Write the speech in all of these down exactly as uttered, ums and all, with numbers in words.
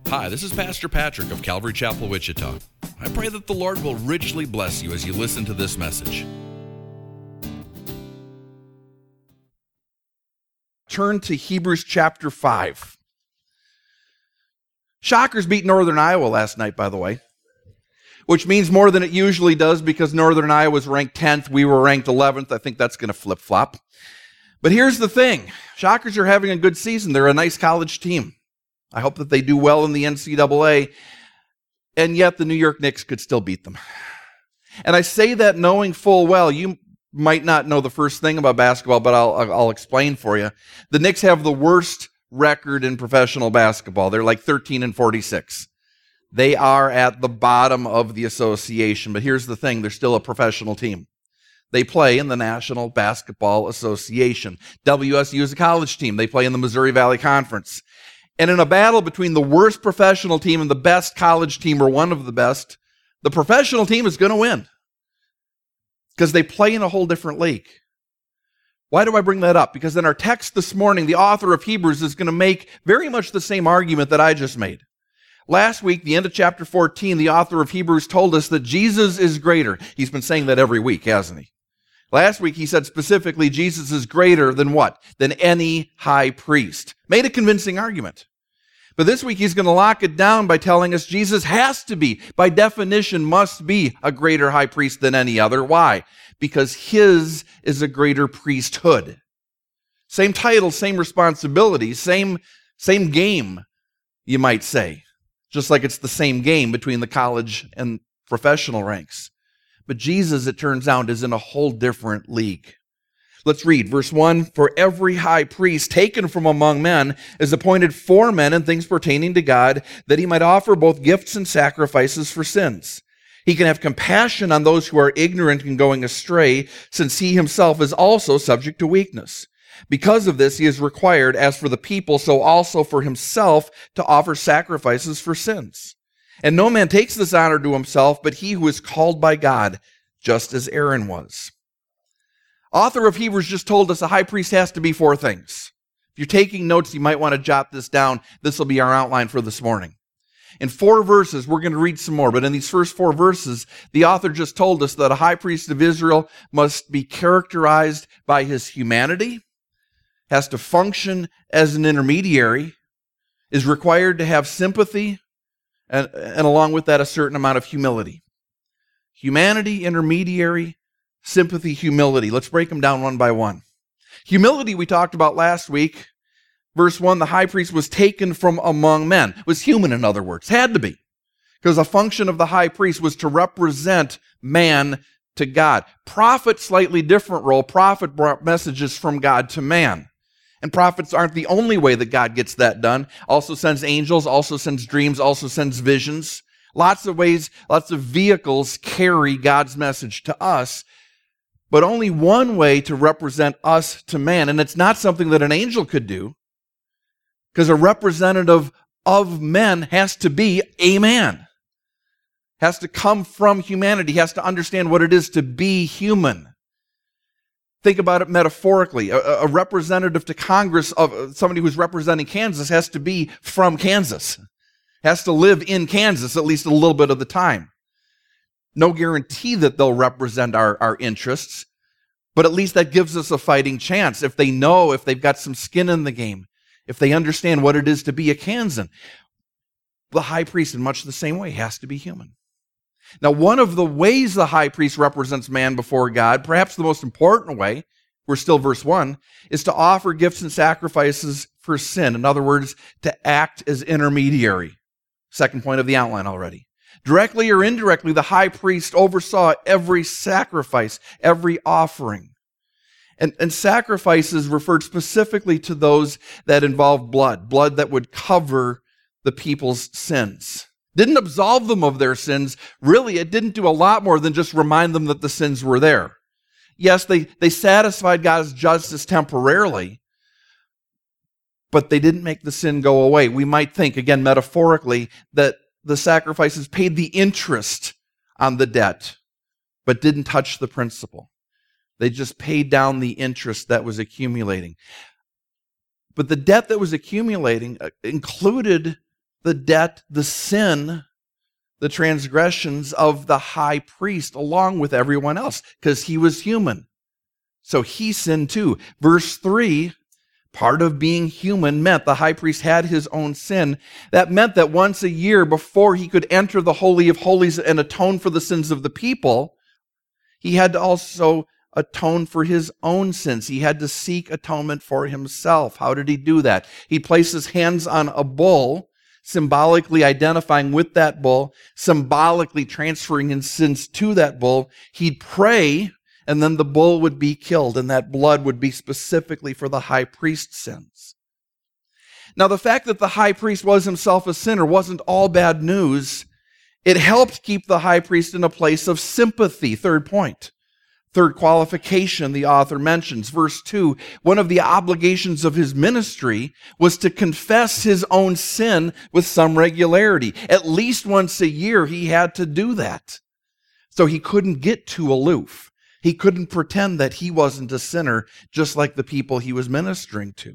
Hi, this is Pastor Patrick of Calvary Chapel, Wichita. I pray that the Lord will richly bless you as you listen to this message. Turn to Hebrews chapter five. Shockers beat Northern Iowa last night, by the way, which means more than it usually does because Northern Iowa was ranked tenth. We were ranked eleventh. I think that's going to flip-flop. But here's the thing. Shockers are having a good season. They're a nice college team. I hope that they do well in the N C double A, and yet the New York Knicks could still beat them. And I say that knowing full well, you might not know the first thing about basketball, but I'll, I'll explain for you. The Knicks have the worst record in professional basketball. They're like thirteen and forty-six. They are at the bottom of the association, but here's the thing, they're still a professional team. They play in the National Basketball Association. W S U is a college team. They play in the Missouri Valley Conference. And in a battle between the worst professional team and the best college team, or one of the best, the professional team is going to win because they play in a whole different league. Why do I bring that up? Because in our text this morning, the author of Hebrews is going to make very much the same argument that I just made. Last week, the end of chapter fourteen, the author of Hebrews told us that Jesus is greater. He's been saying that every week, hasn't he? Last week, he said specifically, Jesus is greater than what? Than any high priest. Made a convincing argument. But this week, he's going to lock it down by telling us Jesus has to be, by definition, must be a greater high priest than any other. Why? Because his is a greater priesthood. Same title, same responsibility, same, same game, you might say. Just like it's the same game between the college and professional ranks. But Jesus, it turns out, is in a whole different league. Let's read verse one. For every high priest taken from among men is appointed for men in things pertaining to God, that he might offer both gifts and sacrifices for sins. He can have compassion on those who are ignorant and going astray, since he himself is also subject to weakness. Because of this, he is required, as for the people, so also for himself, to offer sacrifices for sins. And no man takes this honor to himself, but he who is called by God, just as Aaron was. Author of Hebrews just told us a high priest has to be four things. If you're taking notes, you might want to jot this down. This will be our outline for this morning. In four verses, we're going to read some more, but in these first four verses, the author just told us that a high priest of Israel must be characterized by his humanity, has to function as an intermediary, is required to have sympathy, and, and along with that, a certain amount of humility. Humanity, intermediary, sympathy, humility. Let's break them down one by one. Humility we talked about last week. Verse one, the high priest was taken from among men. Was human, in other words. Had to be. Because a function of the high priest was to represent man to God. Prophet, slightly different role. Prophet brought messages from God to man. And prophets aren't the only way that God gets that done. Also sends angels, also sends dreams, also sends visions. Lots of ways, lots of vehicles carry God's message to us. But only one way to represent us to man. And it's not something that an angel could do. Because a representative of men has to be a man. Has to come from humanity. Has to understand what it is to be human. Think about it metaphorically. A, a representative to Congress of somebody who's representing Kansas has to be from Kansas. Has to live in Kansas at least a little bit of the time. No guarantee that they'll represent our, our interests, but at least that gives us a fighting chance if they know, if they've got some skin in the game, if they understand what it is to be a Kansan. The high priest, in much the same way, has to be human. Now, one of the ways the high priest represents man before God, perhaps the most important way, we're still verse one, is to offer gifts and sacrifices for sin. In other words, to act as intermediary. Second point of the outline already. Directly or indirectly, the high priest oversaw every sacrifice, every offering. And, and sacrifices referred specifically to those that involved blood, blood that would cover the people's sins. Didn't absolve them of their sins. Really, it didn't do a lot more than just remind them that the sins were there. Yes, they, they satisfied God's justice temporarily, but they didn't make the sin go away. We might think, again, metaphorically, that the sacrifices paid the interest on the debt, but didn't touch the principal. They just paid down the interest that was accumulating. But the debt that was accumulating included the debt, the sin, the transgressions of the high priest along with everyone else, because he was human. So he sinned too. Verse three, part of being human meant the high priest had his own sin. That meant that once a year, before he could enter the Holy of Holies and atone for the sins of the people, he had to also atone for his own sins. He had to seek atonement for himself. How did he do that? He placed his hands on a bull, symbolically identifying with that bull, symbolically transferring his sins to that bull. He'd pray, and then the bull would be killed, and that blood would be specifically for the high priest's sins. Now, the fact that the high priest was himself a sinner wasn't all bad news. It helped keep the high priest in a place of sympathy. Third point. Third qualification the author mentions, verse two, one of the obligations of his ministry was to confess his own sin with some regularity. At least once a year he had to do that. So he couldn't get too aloof. He couldn't pretend that he wasn't a sinner, just like the people he was ministering to.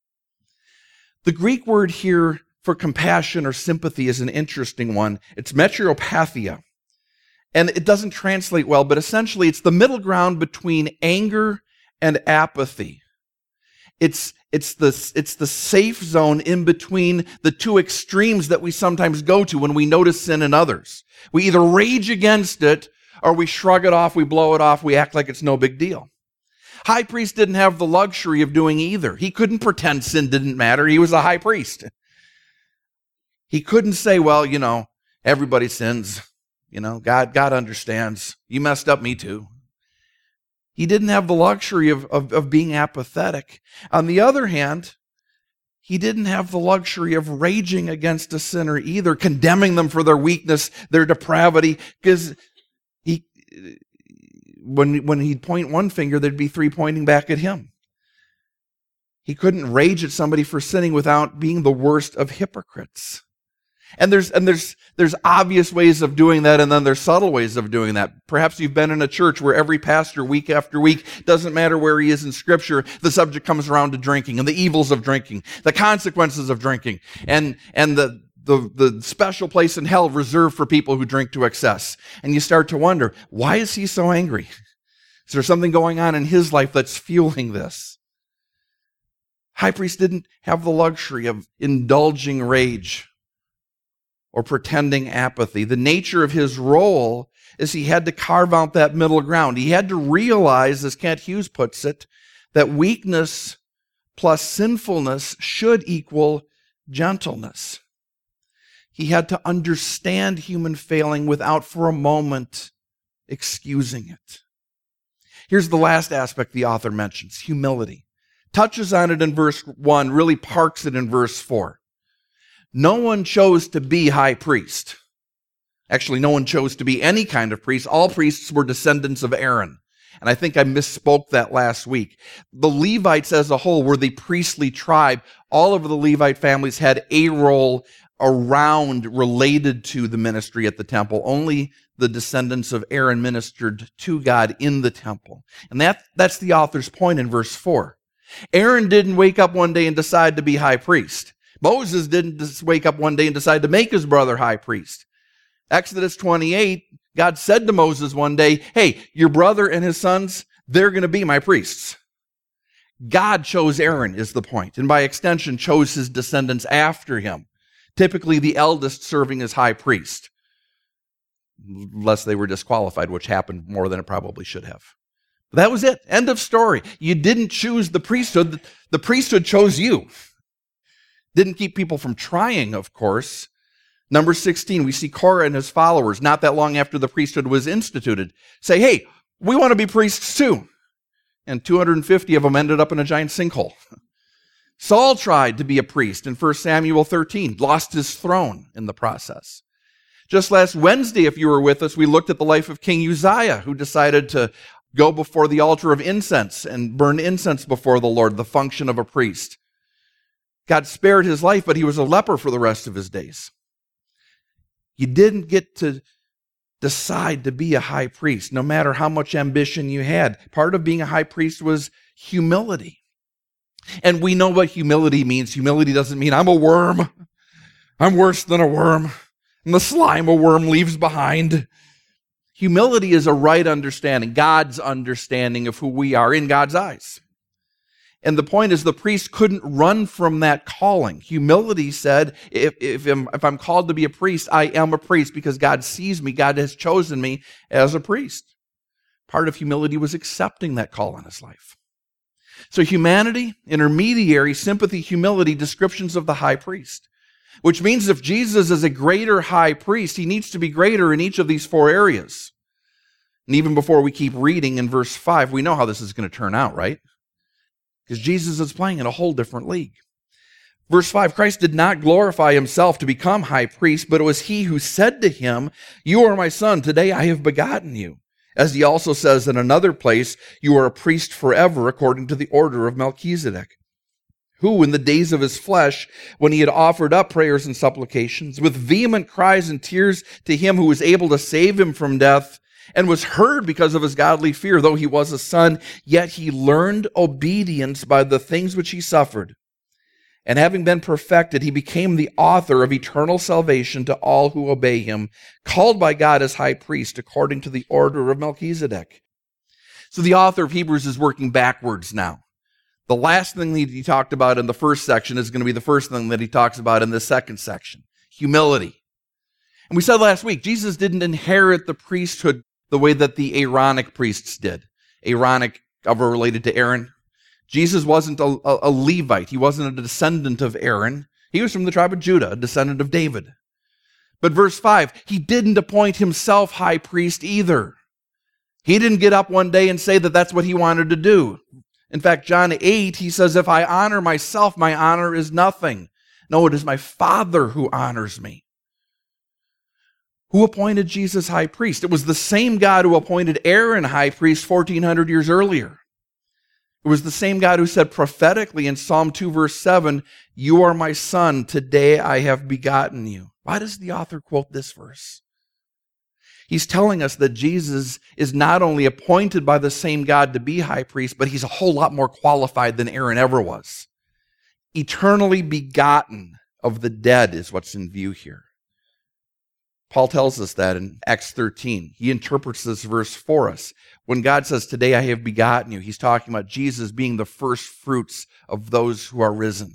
The Greek word here for compassion or sympathy is an interesting one. It's metropathia. And it doesn't translate well, but essentially it's the middle ground between anger and apathy. It's, it's, the, it's the safe zone in between the two extremes that we sometimes go to when we notice sin in others. We either rage against it or we shrug it off, we blow it off, we act like it's no big deal. High priest didn't have the luxury of doing either. He couldn't pretend sin didn't matter. He was a high priest. He couldn't say, well, you know, everybody sins. You know, God, God understands. You messed up, me too. He didn't have the luxury of, of, of being apathetic. On the other hand, he didn't have the luxury of raging against a sinner either, condemning them for their weakness, their depravity, because he, when, when he'd point one finger, there'd be three pointing back at him. He couldn't rage at somebody for sinning without being the worst of hypocrites. And there's and there's there's obvious ways of doing that, and then there's subtle ways of doing that. Perhaps you've been in a church where every pastor, week after week, doesn't matter where he is in Scripture, the subject comes around to drinking and the evils of drinking, the consequences of drinking, and and the the the special place in hell reserved for people who drink to excess. And you start to wonder, why is he so angry? Is there something going on in his life that's fueling this? High priest didn't have the luxury of indulging rage or pretending apathy. The nature of his role is he had to carve out that middle ground. He had to realize, as Kent Hughes puts it, that weakness plus sinfulness should equal gentleness. He had to understand human failing without for a moment excusing it. Here's the last aspect the author mentions, humility. Touches on it in verse one, really parks it in verse four. No one chose to be high priest. Actually, no one chose to be any kind of priest. All priests were descendants of Aaron. And I think I misspoke that last week. The Levites as a whole were the priestly tribe. All of the Levite families had a role around related to the ministry at the temple. Only the descendants of Aaron ministered to God in the temple. And that, that's the author's point in verse four. Aaron didn't wake up one day and decide to be high priest. Moses didn't just wake up one day and decide to make his brother high priest. Exodus twenty-eight, God said to Moses one day, hey, your brother and his sons, they're going to be my priests. God chose Aaron is the point, and by extension chose his descendants after him, typically the eldest serving as high priest, unless they were disqualified, which happened more than it probably should have. That was it. End of story. You didn't choose the priesthood. The priesthood chose you. Didn't keep people from trying, of course. Number sixteen, we see Korah and his followers, not that long after the priesthood was instituted, say, hey, we want to be priests too. And two hundred fifty of them ended up in a giant sinkhole. Saul tried to be a priest in First Samuel thirteen, lost his throne in the process. Just last Wednesday, if you were with us, we looked at the life of King Uzziah, who decided to go before the altar of incense and burn incense before the Lord, the function of a priest. God spared his life, but he was a leper for the rest of his days. You didn't get to decide to be a high priest, no matter how much ambition you had. Part of being a high priest was humility. And we know what humility means. Humility doesn't mean I'm a worm. I'm worse than a worm, and the slime a worm leaves behind. Humility is a right understanding, God's understanding of who we are in God's eyes. And the point is, the priest couldn't run from that calling. Humility said, if, if, I'm, if I'm called to be a priest, I am a priest because God sees me. God has chosen me as a priest. Part of humility was accepting that call in his life. So humanity, intermediary, sympathy, humility, descriptions of the high priest. Which means if Jesus is a greater high priest, he needs to be greater in each of these four areas. And even before we keep reading in verse five, we know how this is going to turn out, right? Because Jesus is playing in a whole different league. Verse five, Christ did not glorify himself to become high priest, but it was he who said to him, "You are my son, today I have begotten you." As he also says in another place, "You are a priest forever according to the order of Melchizedek." Who in the days of his flesh, when he had offered up prayers and supplications, with vehement cries and tears to him who was able to save him from death, and was heard because of his godly fear, though he was a son, yet he learned obedience by the things which he suffered. And having been perfected, he became the author of eternal salvation to all who obey him, called by God as high priest according to the order of Melchizedek. So the author of Hebrews is working backwards now. The last thing that he talked about in the first section is going to be the first thing that he talks about in the second section, humility. And we said last week, Jesus didn't inherit the priesthood the way that the Aaronic priests did. Aaronic, ever related to Aaron. Jesus wasn't a, a, a Levite. He wasn't a descendant of Aaron. He was from the tribe of Judah, a descendant of David. But verse five, he didn't appoint himself high priest either. He didn't get up one day and say that that's what he wanted to do. In fact, John eight, he says, "If I honor myself, my honor is nothing. No, it is my Father who honors me." Who appointed Jesus high priest? It was the same God who appointed Aaron high priest fourteen hundred years earlier. It was the same God who said prophetically in Psalm two, verse seven, "You are my son, today I have begotten you." Why does the author quote this verse? He's telling us that Jesus is not only appointed by the same God to be high priest, but he's a whole lot more qualified than Aaron ever was. Eternally begotten of the dead is what's in view here. Paul tells us that in Acts thirteen. He interprets this verse for us. When God says, "Today I have begotten you," he's talking about Jesus being the first fruits of those who are risen.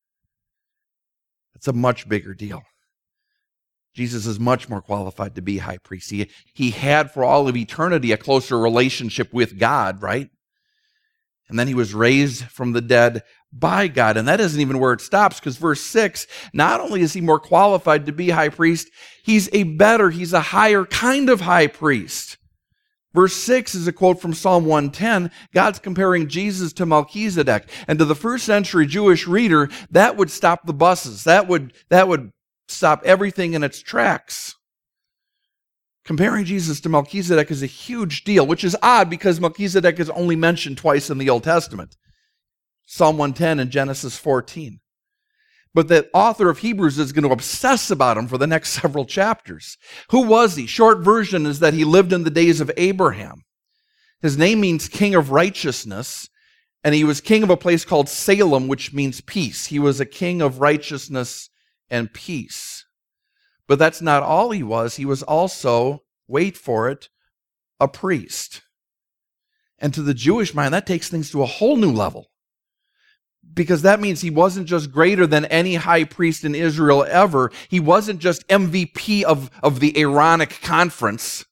It's a much bigger deal. Jesus is much more qualified to be high priest. He, he had for all of eternity a closer relationship with God, right? And then he was raised from the dead by God. And that isn't even where it stops, because verse six, not only is he more qualified to be high priest, he's a better, he's a higher kind of high priest. Verse six is a quote from Psalm one ten. God's comparing Jesus to Melchizedek. And to the first century Jewish reader, that would stop the buses. That would, that would stop everything in its tracks. Comparing Jesus to Melchizedek is a huge deal, which is odd because Melchizedek is only mentioned twice in the Old Testament. Psalm one ten and Genesis fourteen. But the author of Hebrews is going to obsess about him for the next several chapters. Who was he? Short version is that he lived in the days of Abraham. His name means king of righteousness, and he was king of a place called Salem, which means peace. He was a king of righteousness and peace. But that's not all he was. He was also, wait for it, a priest. And to the Jewish mind, that takes things to a whole new level. Because that means he wasn't just greater than any high priest in Israel ever. He wasn't just M V P of, of the Aaronic conference.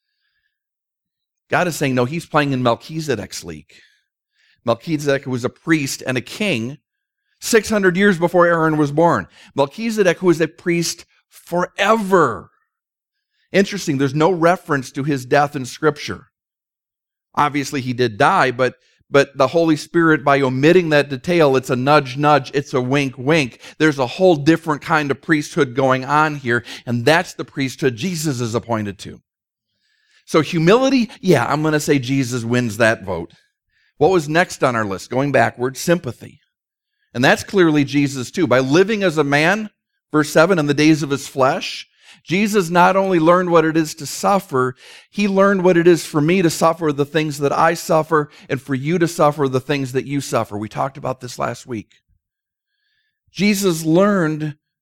God is saying, no, he's playing in Melchizedek's league. Melchizedek was a priest and a king six hundred years before Aaron was born. Melchizedek, who was a priest forever. Interesting, there's no reference to his death in Scripture. Obviously, he did die, but, but the Holy Spirit, by omitting that detail, it's a nudge, nudge, it's a wink, wink. There's a whole different kind of priesthood going on here, and that's the priesthood Jesus is appointed to. So humility, yeah, I'm going to say Jesus wins that vote. What was next on our list? Going backwards, sympathy. And that's clearly Jesus too. By living as a man, verse seven, in the days of his flesh, Jesus not only learned what it is to suffer, he learned what it is for me to suffer the things that I suffer and for you to suffer the things that you suffer. We talked about this last week. Jesus learned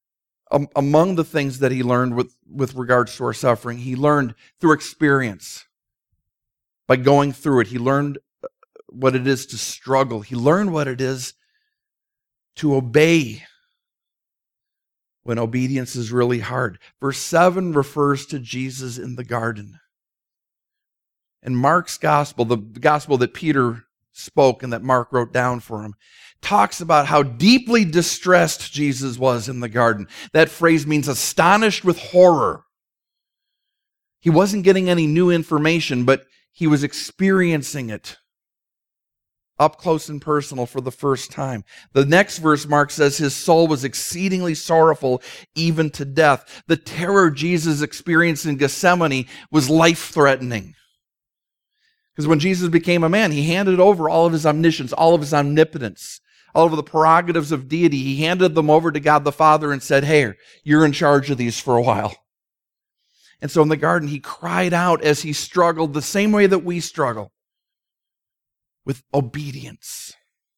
Um, among the things that he learned with, with regards to our suffering, he learned through experience. By going through it, he learned what it is to struggle. He learned what it is to obey when obedience is really hard. Verse seven refers to Jesus in the garden. And Mark's gospel, the gospel that Peter spoke and that Mark wrote down for him, talks about how deeply distressed Jesus was in the garden. That phrase means astonished with horror. He wasn't getting any new information, but he was experiencing it up close and personal for the first time. The next verse, Mark says, his soul was exceedingly sorrowful, even to death. The terror Jesus experienced in Gethsemane was life-threatening. Because when Jesus became a man, he handed over all of his omniscience, all of his omnipotence, all of the prerogatives of deity. He handed them over to God the Father and said, hey, you're in charge of these for a while. And so in the garden, he cried out as he struggled the same way that we struggle, with obedience.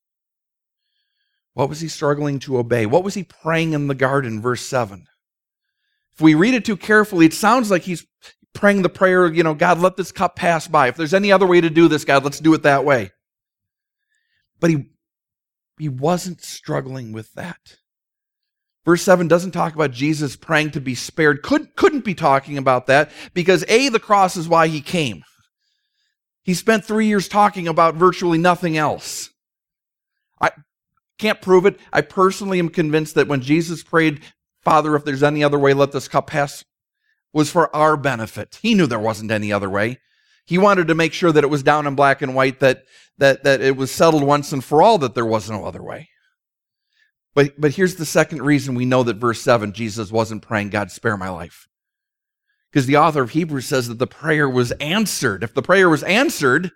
What was he struggling to obey? What was he praying in the garden? Verse seven. If we read it too carefully, it sounds like he's praying the prayer, you know, God, let this cup pass by. If there's any other way to do this, God, let's do it that way. But he, he wasn't struggling with that. Verse seven doesn't talk about Jesus praying to be spared. Could, couldn't be talking about that because A, the cross is why he came. He spent three years talking about virtually nothing else. I can't prove it. I personally am convinced that when Jesus prayed, Father, if there's any other way, let this cup pass, was for our benefit. He knew there wasn't any other way. He wanted to make sure that it was down in black and white, that, that, that it was settled once and for all that there was no other way. But, but here's the second reason we know that verse seven, Jesus wasn't praying, God, spare my life. Because the author of Hebrews says that the prayer was answered. If the prayer was answered,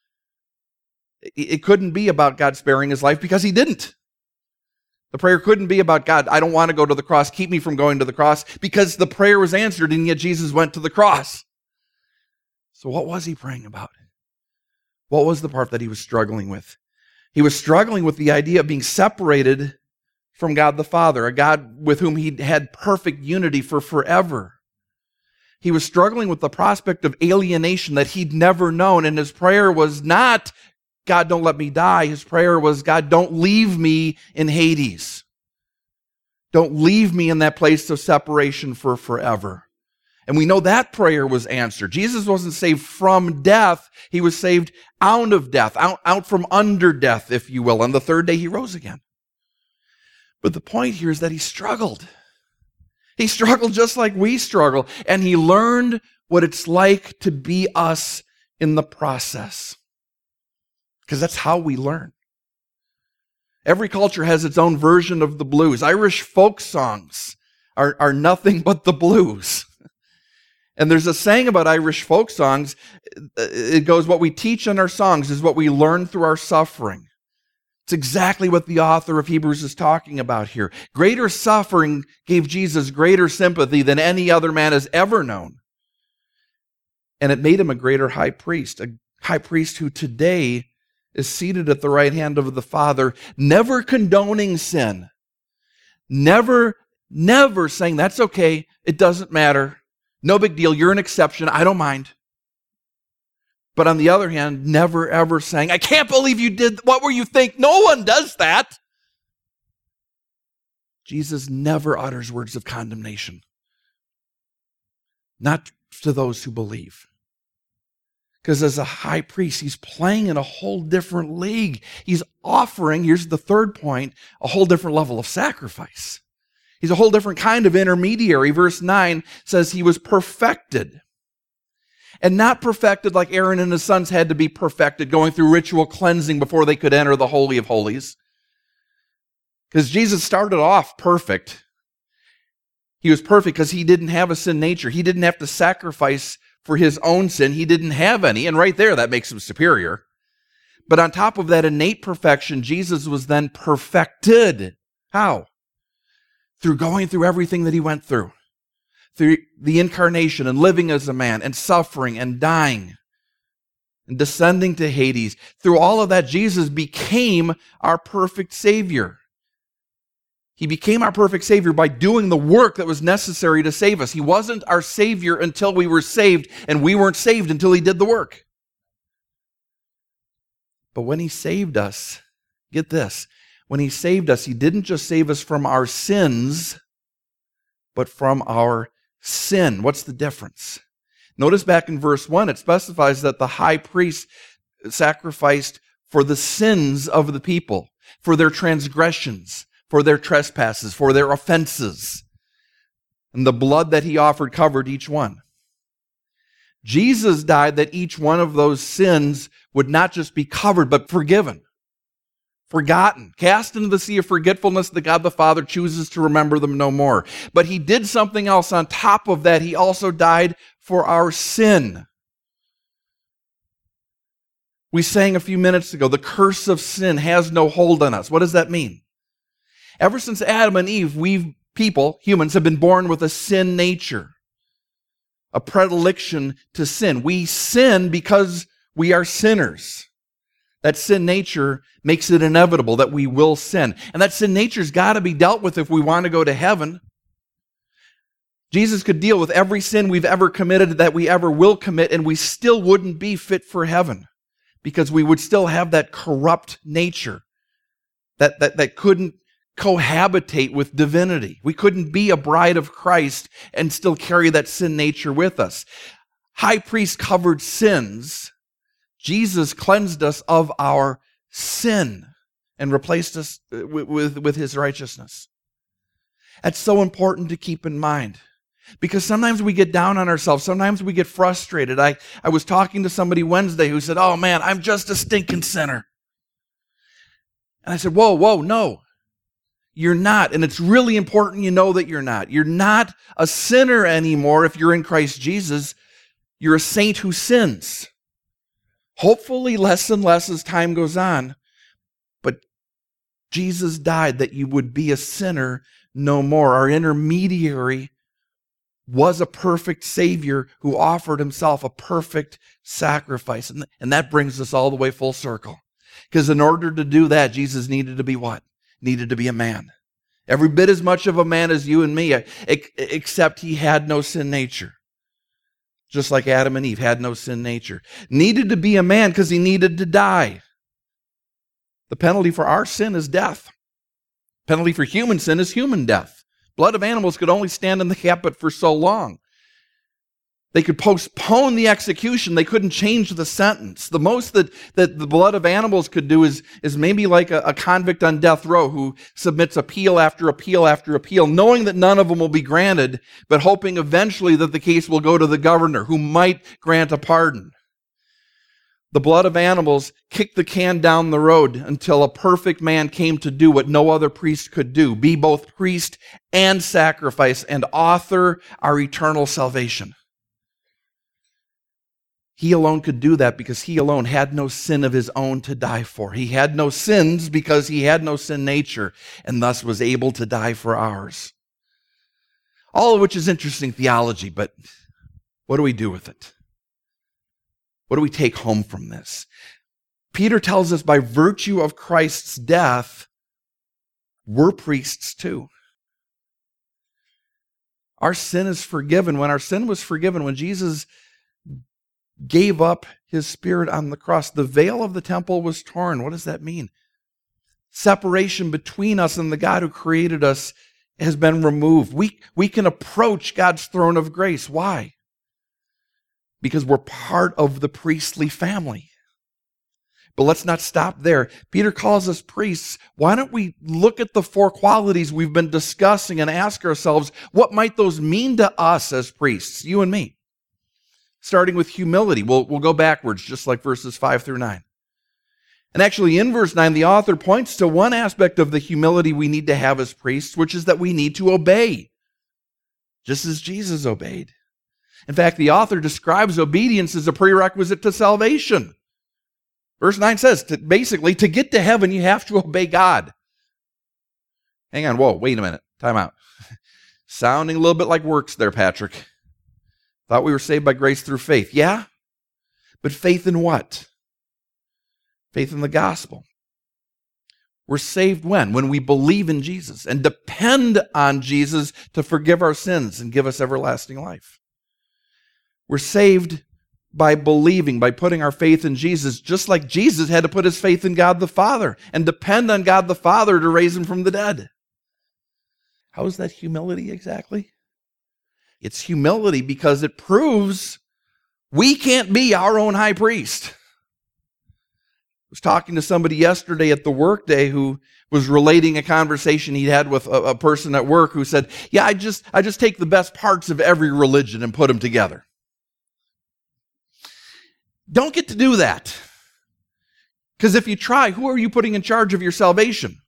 it couldn't be about God sparing his life because he didn't. The prayer couldn't be about, God, I don't want to go to the cross, keep me from going to the cross, because the prayer was answered and yet Jesus went to the cross. So what was he praying about? What was the part that he was struggling with? He was struggling with the idea of being separated from God the Father, a God with whom he had perfect unity for forever. He was struggling with the prospect of alienation that he'd never known, and his prayer was not, God, don't let me die. His prayer was, God, don't leave me in Hades. Don't leave me in that place of separation for forever. And we know that prayer was answered. Jesus wasn't saved from death. He was saved out of death, out, out from under death, if you will. On the third day, he rose again. But the point here is that he struggled. He struggled just like we struggle, and he learned what it's like to be us in the process. Because that's how we learn. Every culture has its own version of the blues. Irish folk songs are, are nothing but the blues. And there's a saying about Irish folk songs. It goes, what we teach in our songs is what we learn through our suffering. It's exactly what the author of Hebrews is talking about here. Greater suffering gave Jesus greater sympathy than any other man has ever known. And it made him a greater high priest, a high priest who today is seated at the right hand of the Father, never condoning sin, never, never saying, that's okay, it doesn't matter, no big deal, you're an exception, I don't mind. But on the other hand, never ever saying, I can't believe you did, what were you think? No one does that. Jesus never utters words of condemnation. Not to those who believe. Because as a high priest, he's playing in a whole different league. He's offering, here's the third point, a whole different level of sacrifice. He's a whole different kind of intermediary. Verse nine says he was perfected. And not perfected like Aaron and his sons had to be perfected, going through ritual cleansing before they could enter the Holy of Holies. Because Jesus started off perfect. He was perfect because he didn't have a sin nature. He didn't have to sacrifice for his own sin. He didn't have any. And right there, that makes him superior. But on top of that innate perfection, Jesus was then perfected. How? Through going through everything that he went through. Through the incarnation and living as a man and suffering and dying and descending to Hades. Through all of that, Jesus became our perfect Savior. He became our perfect Savior by doing the work that was necessary to save us. He wasn't our Savior until we were saved, and we weren't saved until He did the work. But when He saved us, get this, when He saved us, He didn't just save us from our sins, but from our sin. What's the difference? Notice back in verse one, it specifies that the high priest sacrificed for the sins of the people, for their transgressions, for their trespasses, for their offenses. And the blood that He offered covered each one. Jesus died that each one of those sins would not just be covered, but forgiven, forgotten, cast into the sea of forgetfulness that God the Father chooses to remember them no more. But He did something else on top of that. He also died for our sin. We sang a few minutes ago, the curse of sin has no hold on us. What does that mean? Ever since Adam and Eve, we people, humans, have been born with a sin nature, a predilection to sin. We sin because we are sinners. That sin nature makes it inevitable that we will sin. And that sin nature's got to be dealt with if we want to go to heaven. Jesus could deal with every sin we've ever committed, that we ever will commit, and we still wouldn't be fit for heaven because we would still have that corrupt nature that, that, that couldn't cohabitate with divinity. We couldn't be a bride of Christ and still carry that sin nature with us. High priest covered sins. Jesus cleansed us of our sin and replaced us with, with, with His righteousness. That's so important to keep in mind because sometimes we get down on ourselves. Sometimes we get frustrated. I, I was talking to somebody Wednesday who said, "Oh man, I'm just a stinking sinner." And I said, whoa, whoa, no. You're not, and it's really important you know that you're not. You're not a sinner anymore if you're in Christ Jesus. You're a saint who sins. Hopefully less and less as time goes on. But Jesus died that you would be a sinner no more. Our intermediary was a perfect Savior who offered Himself a perfect sacrifice. And, and that brings us all the way full circle. Because in order to do that, Jesus needed to be what? Needed to be a man. Every bit as much of a man as you and me, except He had no sin nature. Just like Adam and Eve had no sin nature. Needed to be a man because He needed to die. The penalty for our sin is death. Penalty for human sin is human death. Blood of animals could only stand in the gap but for so long. They could postpone the execution. They couldn't change the sentence. The most that, that the blood of animals could do is, is maybe like a, a convict on death row who submits appeal after appeal after appeal, knowing that none of them will be granted, but hoping eventually that the case will go to the governor, who might grant a pardon. The blood of animals kicked the can down the road until a perfect man came to do what no other priest could do, be both priest and sacrifice, and author our eternal salvation. He alone could do that because He alone had no sin of His own to die for. He had no sins because He had no sin nature and thus was able to die for ours. All of which is interesting theology, but what do we do with it? What do we take home from this? Peter tells us by virtue of Christ's death, we're priests too. Our sin is forgiven. When our sin was forgiven, when Jesus gave up His Spirit on the cross, the veil of the temple was torn. What does that mean? Separation between us and the God who created us has been removed. We, we can approach God's throne of grace. Why? Because we're part of the priestly family. But let's not stop there. Peter calls us priests. Why don't we look at the four qualities we've been discussing and ask ourselves, what might those mean to us as priests, you and me? Starting with humility. We'll, we'll go backwards, just like verses five through nine. And actually, in verse nine, the author points to one aspect of the humility we need to have as priests, which is that we need to obey, just as Jesus obeyed. In fact, the author describes obedience as a prerequisite to salvation. Verse nine says, to, basically, to get to heaven, you have to obey God. Hang on, whoa, wait a minute, time out. Sounding a little bit like works there, Patrick. Thought we were saved by grace through faith. Yeah? But faith in what? Faith in the gospel. We're saved when? When we believe in Jesus and depend on Jesus to forgive our sins and give us everlasting life. We're saved by believing, by putting our faith in Jesus, just like Jesus had to put his faith in God the Father and depend on God the Father to raise him from the dead. How is that humility exactly? It's humility because it proves we can't be our own high priest. I was talking to somebody yesterday at the workday who was relating a conversation he'd had with a, a person at work who said, yeah, I just, I just take the best parts of every religion and put them together. Don't get to do that. Because if you try, who are you putting in charge of your salvation?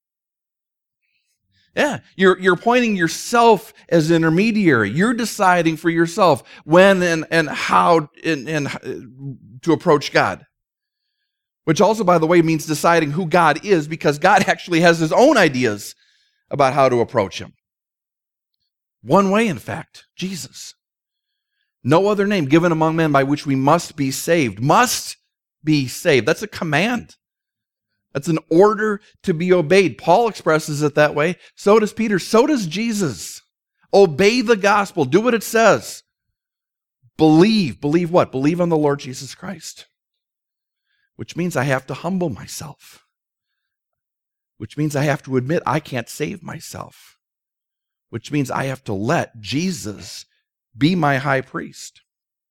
Yeah, you're, you're appointing yourself as intermediary. You're deciding for yourself when and, and how and, and to approach God. Which also, by the way, means deciding who God is, because God actually has his own ideas about how to approach him. One way, in fact, Jesus. No other name given among men by which we must be saved. Must be saved. That's a command. That's an order to be obeyed. Paul expresses it that way. So does Peter. So does Jesus. Obey the gospel. Do what it says. Believe. Believe what? Believe on the Lord Jesus Christ. Which means I have to humble myself. Which means I have to admit I can't save myself. Which means I have to let Jesus be my high priest.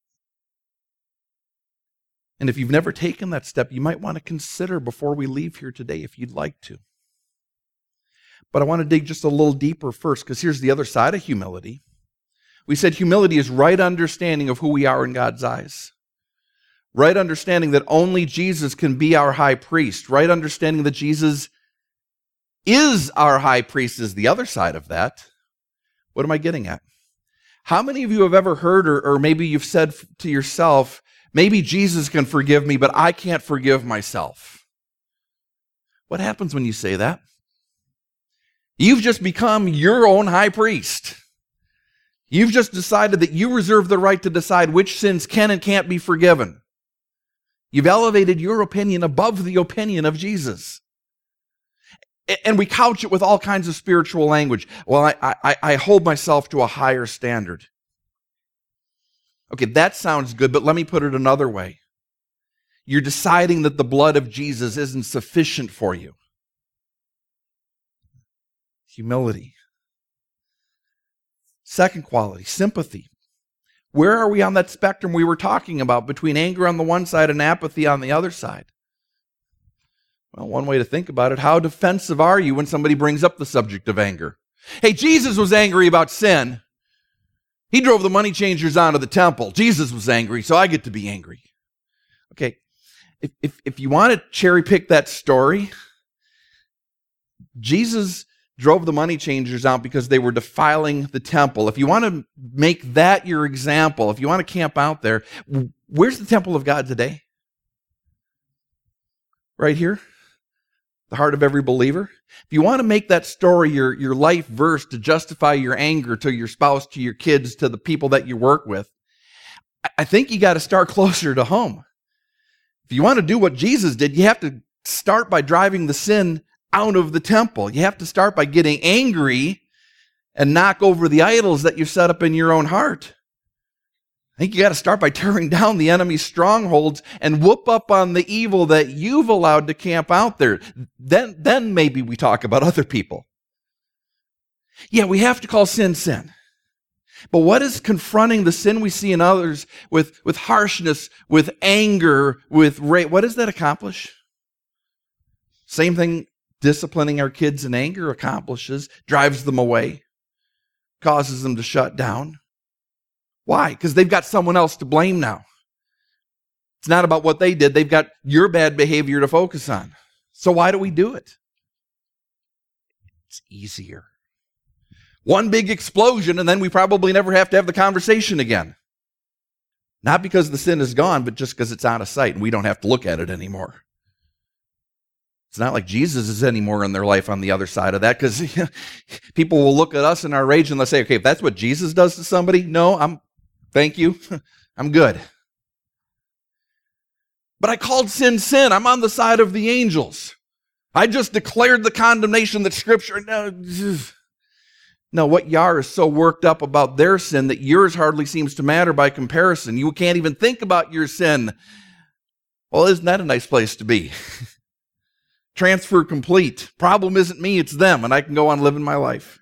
And if you've never taken that step, you might want to consider before we leave here today if you'd like to. But I want to dig just a little deeper first, because here's the other side of humility. We said humility is right understanding of who we are in God's eyes. Right understanding that only Jesus can be our high priest. Right understanding that Jesus is our high priest is the other side of that. What am I getting at? How many of you have ever heard, or, or maybe you've said to yourself, maybe Jesus can forgive me, but I can't forgive myself? What happens when you say that? You've just become your own high priest. You've just decided that you reserve the right to decide which sins can and can't be forgiven. You've elevated your opinion above the opinion of Jesus. And we couch it with all kinds of spiritual language. Well, I, I, I hold myself to a higher standard. Okay, that sounds good, but let me put it another way. You're deciding that the blood of Jesus isn't sufficient for you. Humility. Second quality, sympathy. Where are we on that spectrum we were talking about between anger on the one side and apathy on the other side? Well, one way to think about it, how defensive are you when somebody brings up the subject of anger? Hey, Jesus was angry about sin. He drove the money changers onto the temple. Jesus was angry, so I get to be angry. Okay, if, if, if you want to cherry pick that story, Jesus drove the money changers out because they were defiling the temple. If you want to make that your example, if you want to camp out there, where's the temple of God today? Right here, the heart of every believer. If you want to make that story your, your life verse to justify your anger to your spouse, to your kids, to the people that you work with, I think you got to start closer to home. If you want to do what Jesus did, you have to start by driving the sin out of the temple. You have to start by getting angry and knock over the idols that you set up in your own heart. I think you got to start by tearing down the enemy's strongholds and whoop up on the evil that you've allowed to camp out there. Then, then maybe we talk about other people. Yeah, we have to call sin sin. But what is confronting the sin we see in others with, with harshness, with anger, with rage? What does that accomplish? Same thing disciplining our kids in anger accomplishes, drives them away, causes them to shut down. Why? Because they've got someone else to blame now. It's not about what they did. They've got your bad behavior to focus on. So why do we do it? It's easier. One big explosion, and then we probably never have to have the conversation again. Not because the sin is gone, but just because it's out of sight and we don't have to look at it anymore. It's not like Jesus is anymore in their life on the other side of that, because people will look at us in our rage and they'll say, okay, if that's what Jesus does to somebody, no, I'm, thank you, I'm good. But I called sin sin. I'm on the side of the angels. I just declared the condemnation that Scripture... No, no, what you are is so worked up about their sin that yours hardly seems to matter by comparison. You can't even think about your sin. Well, isn't that a nice place to be? Transfer complete. Problem isn't me, it's them, and I can go on living my life.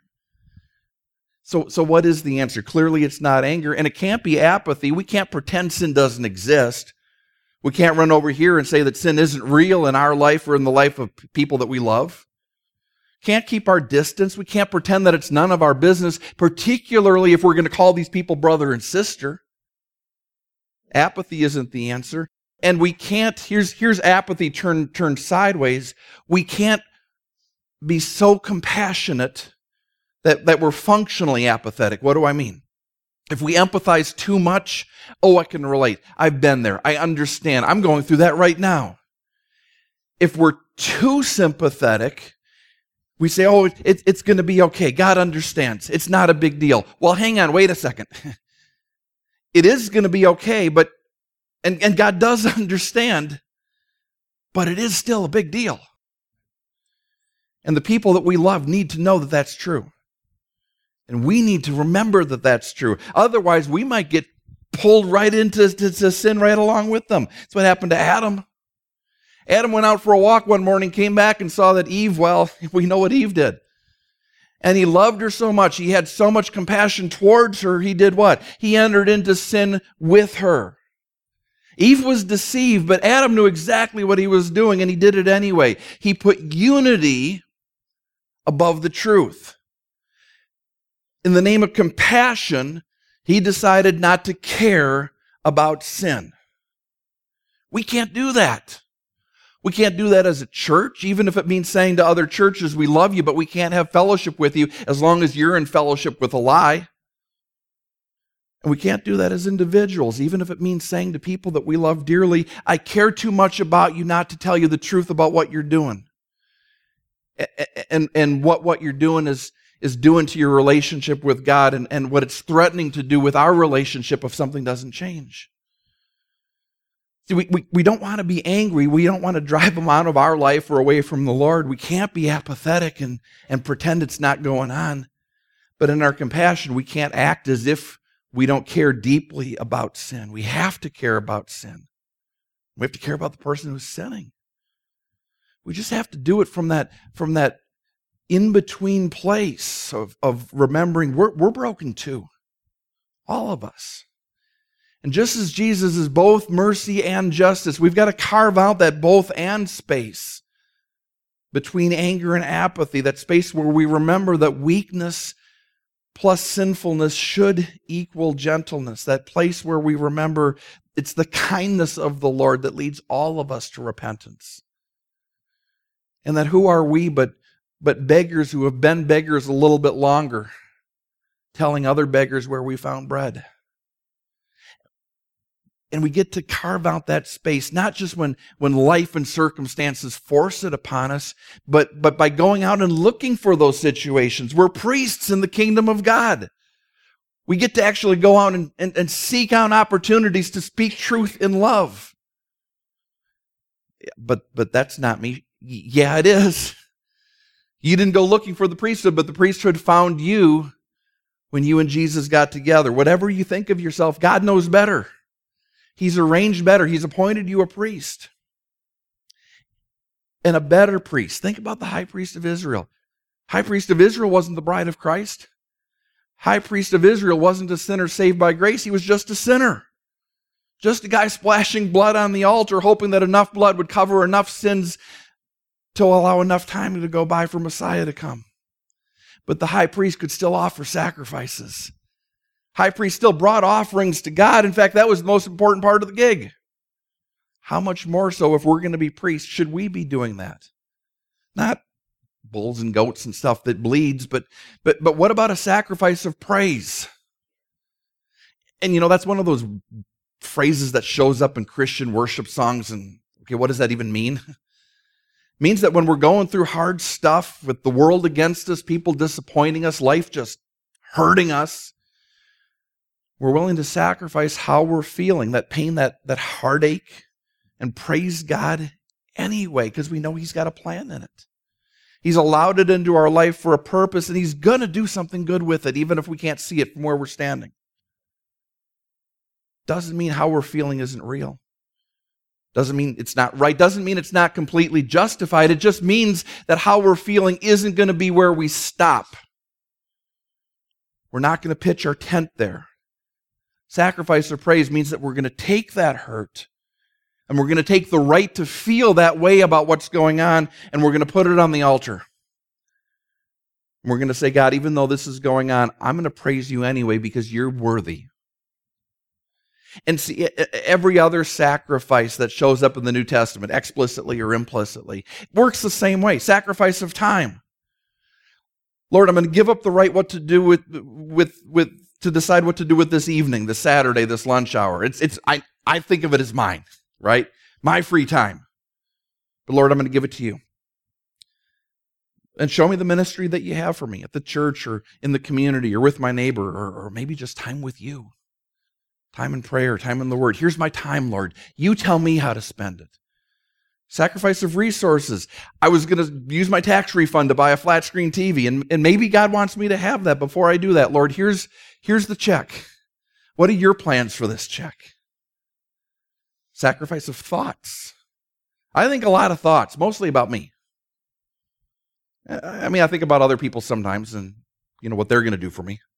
So, so what is the answer? Clearly it's not anger, and it can't be apathy. We can't pretend sin doesn't exist. We can't run over here and say that sin isn't real in our life or in the life of people that we love. Can't keep our distance. We can't pretend that it's none of our business, particularly if we're going to call these people brother and sister. Apathy isn't the answer. And we can't, here's, here's apathy turned, turned sideways. We can't be so compassionate that, that we're functionally apathetic. What do I mean? If we empathize too much, oh, I can relate. I've been there. I understand. I'm going through that right now. If we're too sympathetic, we say, oh, it, it's going to be okay. God understands. It's not a big deal. Well, hang on. Wait a second. It is going to be okay, but, and, and God does understand, but it is still a big deal. And the people that we love need to know that that's true. And we need to remember that that's true. Otherwise, we might get pulled right into to, to sin right along with them. That's what happened to Adam. Adam went out for a walk one morning, came back and saw that Eve, well, we know what Eve did. And he loved her so much. He had so much compassion towards her. He did what? He entered into sin with her. Eve was deceived, but Adam knew exactly what he was doing, and he did it anyway. He put unity above the truth. In the name of compassion, he decided not to care about sin. We can't do that. We can't do that as a church, even if it means saying to other churches, we love you, but we can't have fellowship with you as long as you're in fellowship with a lie. And we can't do that as individuals, even if it means saying to people that we love dearly, I care too much about you not to tell you the truth about what you're doing. And, and what, what you're doing is, is doing to your relationship with God, and, and what it's threatening to do with our relationship if something doesn't change. See, we, we, we don't want to be angry. We don't want to drive them out of our life or away from the Lord. We can't be apathetic and, and pretend it's not going on. But in our compassion, we can't act as if we don't care deeply about sin. We have to care about sin. We have to care about the person who's sinning. We just have to do it from that, from that in-between place of, of remembering we're, we're broken too. All of us. And just as Jesus is both mercy and justice, we've got to carve out that both and space between anger and apathy, that space where we remember that weakness plus sinfulness should equal gentleness, that place where we remember it's the kindness of the Lord that leads all of us to repentance. And that who are we but, but beggars who have been beggars a little bit longer, telling other beggars where we found bread. And we get to carve out that space, not just when, when life and circumstances force it upon us, but, but by going out and looking for those situations. We're priests in the kingdom of God. We get to actually go out and, and, and seek out opportunities to speak truth in love. But, but that's not me. Yeah, it is. You didn't go looking for the priesthood, but the priesthood found you when you and Jesus got together. Whatever you think of yourself, God knows better. He's arranged better. He's appointed you a priest. And a better priest. Think about the high priest of Israel. High priest of Israel wasn't the bride of Christ. High priest of Israel wasn't a sinner saved by grace. He was just a sinner. Just a guy splashing blood on the altar, hoping that enough blood would cover enough sins to allow enough time to go by for Messiah to come. But the high priest could still offer sacrifices. High priest still brought offerings to God. In fact, that was the most important part of the gig. How much more so if we're going to be priests, should we be doing that? Not bulls and goats and stuff that bleeds, but but but what about a sacrifice of praise? And you know, that's one of those phrases that shows up in Christian worship songs. And okay, what does that even mean? It means that when we're going through hard stuff with the world against us, people disappointing us, life just hurting us, we're willing to sacrifice how we're feeling, that pain, that, that heartache, and praise God anyway, because we know He's got a plan in it. He's allowed it into our life for a purpose, and He's going to do something good with it, even if we can't see it from where we're standing. Doesn't mean how we're feeling isn't real. Doesn't mean it's not right. Doesn't mean it's not completely justified. It just means that how we're feeling isn't going to be where we stop. We're not going to pitch our tent there. Sacrifice of praise means that we're going to take that hurt, and we're going to take the right to feel that way about what's going on, and we're going to put it on the altar. We're going to say, God, even though this is going on, I'm going to praise you anyway because you're worthy. And see, every other sacrifice that shows up in the New Testament, explicitly or implicitly, works the same way. Sacrifice of time. Lord, I'm going to give up the right what to do with, with, with, to decide what to do with this evening, this Saturday, this lunch hour. It's, it's, I, I think of it as mine, right? My free time. But Lord, I'm going to give it to you. And show me the ministry that you have for me at the church or in the community or with my neighbor or, or maybe just time with you. Time in prayer, time in the Word. Here's my time, Lord. You tell me how to spend it. Sacrifice of resources. I was going to use my tax refund to buy a flat screen T V, and, and maybe God wants me to have that before I do that. Lord, here's, here's the check. What are your plans for this check? Sacrifice of thoughts. I think a lot of thoughts, mostly about me. I mean, I think about other people sometimes and, you know, what they're going to do for me.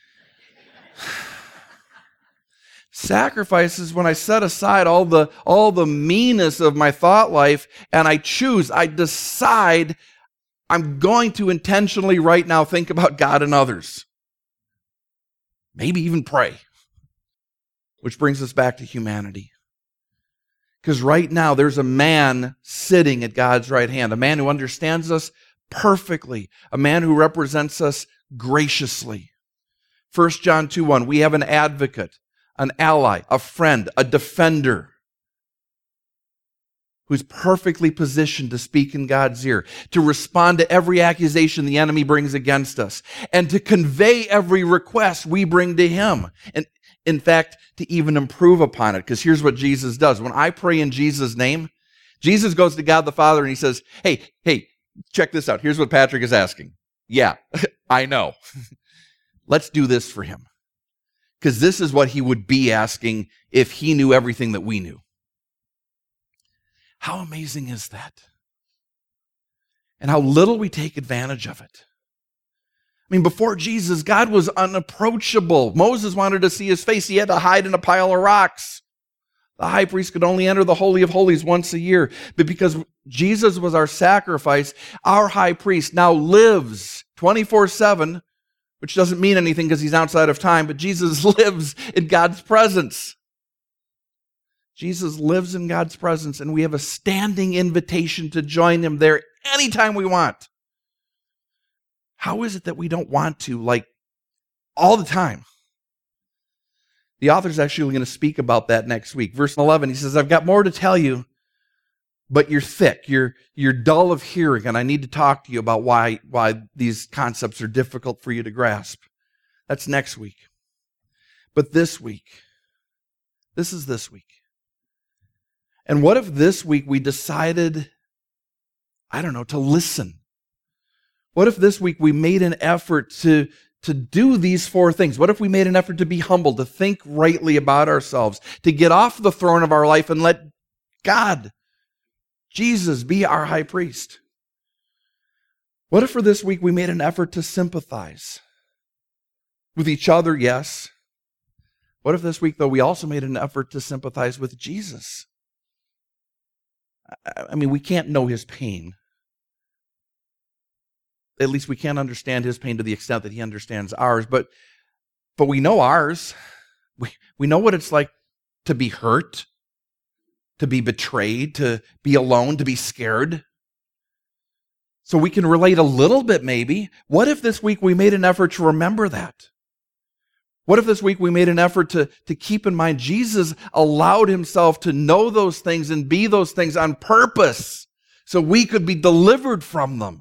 Sacrifices when I set aside all the all the meanness of my thought life and I choose, I decide I'm going to intentionally right now think about God and others. Maybe even pray. Which brings us back to humanity. Because right now there's a man sitting at God's right hand, a man who understands us perfectly, a man who represents us graciously. First John two one, we have an advocate, an ally, a friend, a defender who's perfectly positioned to speak in God's ear, to respond to every accusation the enemy brings against us, and to convey every request we bring to him. And in fact, to even improve upon it. Because here's what Jesus does. When I pray in Jesus' name, Jesus goes to God the Father and he says, hey, hey, check this out. Here's what Patrick is asking. Yeah, I know. Let's do this for him. Because this is what he would be asking if he knew everything that we knew. How amazing is that? And how little we take advantage of it. I mean, before Jesus, God was unapproachable. Moses wanted to see his face. He had to hide in a pile of rocks. The high priest could only enter the Holy of Holies once a year. But because Jesus was our sacrifice, our high priest now lives twenty-four seven, which doesn't mean anything because he's outside of time, but Jesus lives in God's presence. Jesus lives in God's presence, and we have a standing invitation to join him there anytime we want. How is it that we don't want to, like, all the time? The author's actually going to speak about that next week. Verse eleven, he says, I've got more to tell you, but you're thick, you're, you're dull of hearing, and I need to talk to you about why, why these concepts are difficult for you to grasp. That's next week. But this week, this is this week. And what if this week we decided, I don't know, to listen? What if this week we made an effort to, to do these four things? What if we made an effort to be humble, to think rightly about ourselves, to get off the throne of our life and let God, Jesus, be our high priest? What if for this week we made an effort to sympathize with each other? Yes. What if this week, though, we also made an effort to sympathize with Jesus? I mean, we can't know his pain. At least we can't understand his pain to the extent that he understands ours, but but we know ours. We, we know what it's like to be hurt, to be betrayed, to be alone, to be scared. So we can relate a little bit maybe. What if this week we made an effort to remember that? What if this week we made an effort to, to keep in mind Jesus allowed himself to know those things and be those things on purpose so we could be delivered from them?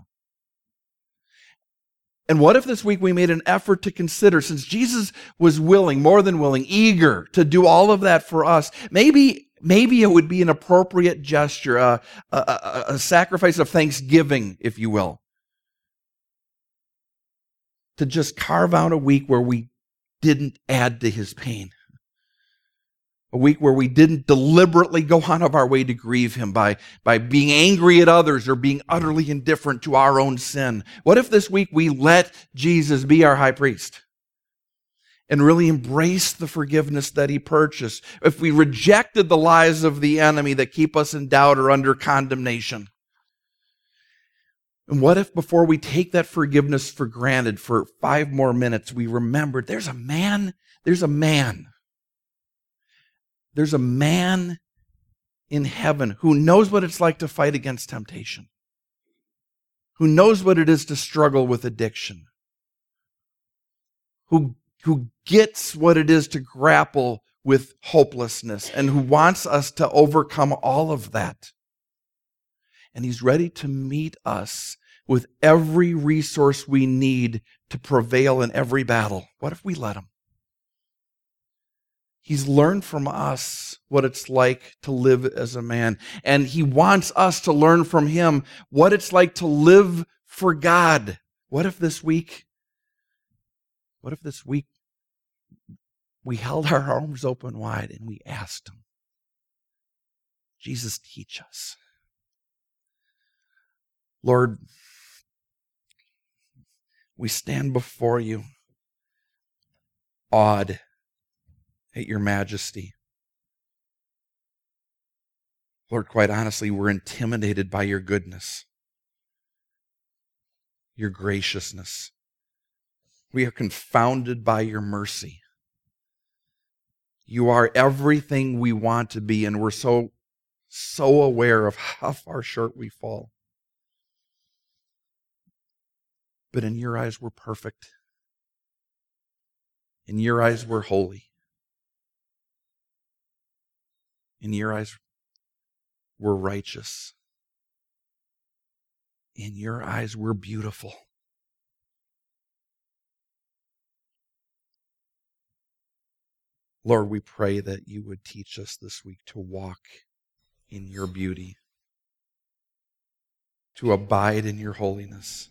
And what if this week we made an effort to consider, since Jesus was willing, more than willing, eager to do all of that for us, maybe, maybe it would be an appropriate gesture, a, a, a, a sacrifice of thanksgiving, if you will, to just carve out a week where we didn't add to his pain. A week where we didn't deliberately go out of our way to grieve him by, by being angry at others or being utterly indifferent to our own sin. What if this week we let Jesus be our high priest and really embrace the forgiveness that he purchased? If we rejected the lies of the enemy that keep us in doubt or under condemnation. And what if before we take that forgiveness for granted for five more minutes, we remembered there's a man, there's a man. There's a man in heaven who knows what it's like to fight against temptation, who knows what it is to struggle with addiction, who, who gets what it is to grapple with hopelessness, and who wants us to overcome all of that. And he's ready to meet us with every resource we need to prevail in every battle. What if we let him? He's learned from us what it's like to live as a man. And he wants us to learn from him what it's like to live for God. What if this week, what if this week we held our arms open wide and we asked him, Jesus, teach us. Lord, we stand before you, awed at your majesty. Lord, quite honestly, we're intimidated by your goodness, your graciousness. We are confounded by your mercy. You are everything we want to be, and we're so, so aware of how far short we fall. But in your eyes, we're perfect. In your eyes, we're holy. In your eyes, we're righteous. In your eyes, we're beautiful. Lord, we pray that you would teach us this week to walk in your beauty, to abide in your holiness,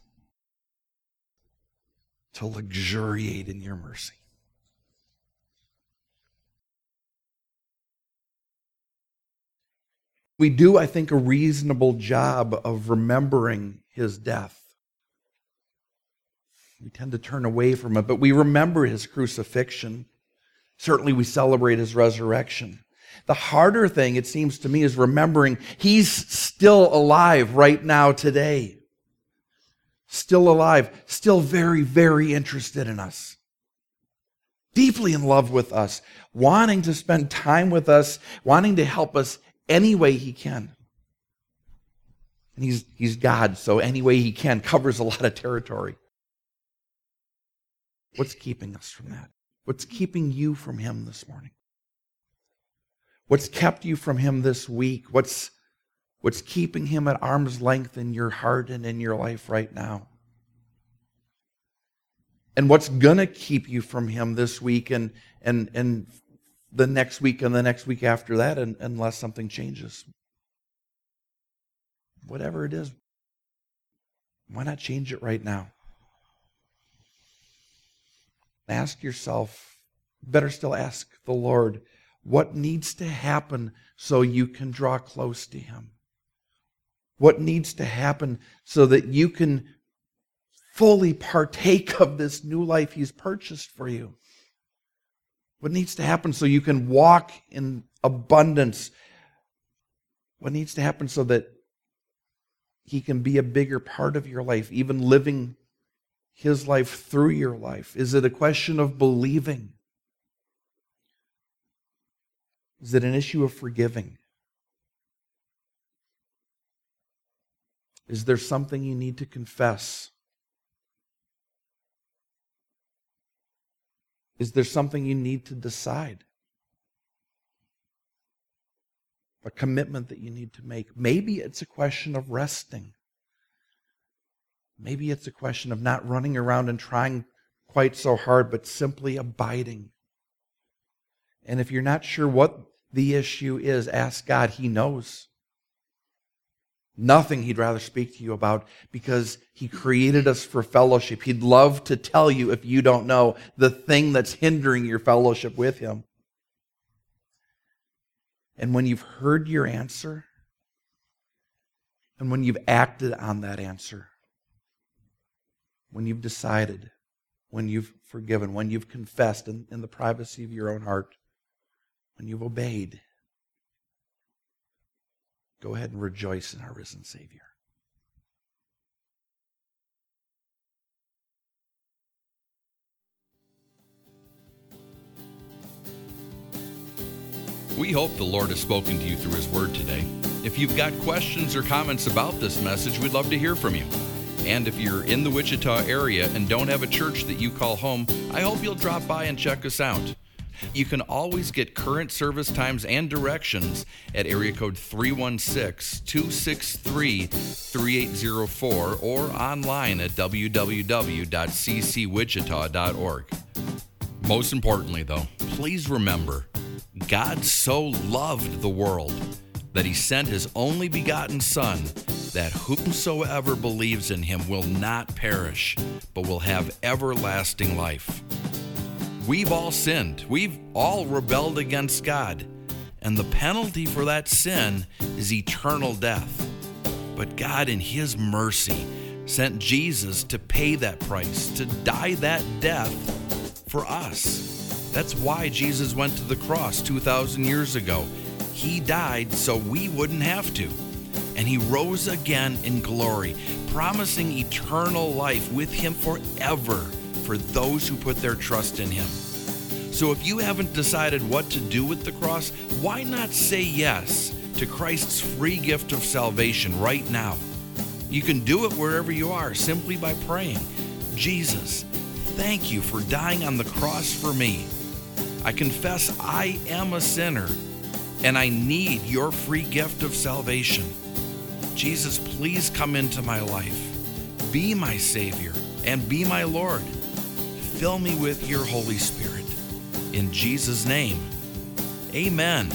to luxuriate in your mercy. We do, I think, a reasonable job of remembering his death. We tend to turn away from it, but we remember his crucifixion. Certainly we celebrate his resurrection. The harder thing, it seems to me, is remembering he's still alive right now today. Still alive, still very, very interested in us. Deeply in love with us, wanting to spend time with us, wanting to help us any way he can. And he's, he's God, so any way he can covers a lot of territory. What's keeping us from that? What's keeping you from him this morning? What's kept you from him this week? What's, what's keeping him at arm's length in your heart and in your life right now? And what's going to keep you from him this week and, and, and the next week and the next week after that, and, unless something changes? Whatever it is, why not change it right now? Ask yourself, better still ask the Lord, what needs to happen so you can draw close to him? What needs to happen so that you can fully partake of this new life he's purchased for you? What needs to happen so you can walk in abundance? What needs to happen so that he can be a bigger part of your life, even living his life through your life? Is it a question of believing? Is it an issue of forgiving? Is there something you need to confess? Is there something you need to decide? A commitment that you need to make? Maybe it's a question of resting. Maybe it's a question of not running around and trying quite so hard, but simply abiding. And if you're not sure what the issue is, ask God. He knows. Nothing he'd rather speak to you about, because he created us for fellowship. He'd love to tell you, if you don't know, the thing that's hindering your fellowship with him. And when you've heard your answer, and when you've acted on that answer, when you've decided, when you've forgiven, when you've confessed in, in the privacy of your own heart, when you've obeyed, go ahead and rejoice in our risen Savior. We hope the Lord has spoken to you through His Word today. If you've got questions or comments about this message, we'd love to hear from you. And if you're in the Wichita area and don't have a church that you call home, I hope you'll drop by and check us out. You can always get current service times and directions at area code three one six, two six three, three eight zero four or online at w w w dot c c wichita dot org. Most importantly, though, please remember, God so loved the world that He sent His only begotten Son, that whomsoever believes in Him will not perish, but will have everlasting life. We've all sinned. We've all rebelled against God. And the penalty for that sin is eternal death. But God, in His mercy, sent Jesus to pay that price, to die that death for us. That's why Jesus went to the cross two thousand years ago. He died so we wouldn't have to. And He rose again in glory, promising eternal life with Him forever for those who put their trust in Him. So if you haven't decided what to do with the cross, why not say yes to Christ's free gift of salvation right now? You can do it wherever you are, simply by praying, Jesus, thank you for dying on the cross for me. I confess I am a sinner, and I need your free gift of salvation. Jesus, please come into my life. Be my Savior and be my Lord. Fill me with your Holy Spirit. In Jesus' name, amen.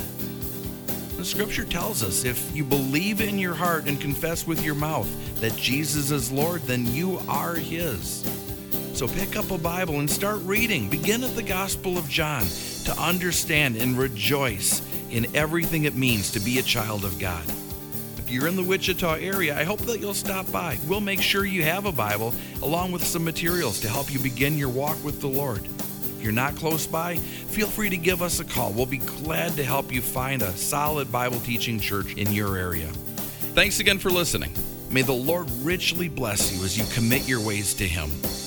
The Scripture tells us if you believe in your heart and confess with your mouth that Jesus is Lord, then you are His. So pick up a Bible and start reading. Begin at the Gospel of John to understand and rejoice in everything it means to be a child of God. If you're in the Wichita area, I hope that you'll stop by. We'll make sure you have a Bible along with some materials to help you begin your walk with the Lord. If you're not close by, feel free to give us a call. We'll be glad to help you find a solid Bible teaching church in your area. Thanks again for listening. May the Lord richly bless you as you commit your ways to Him.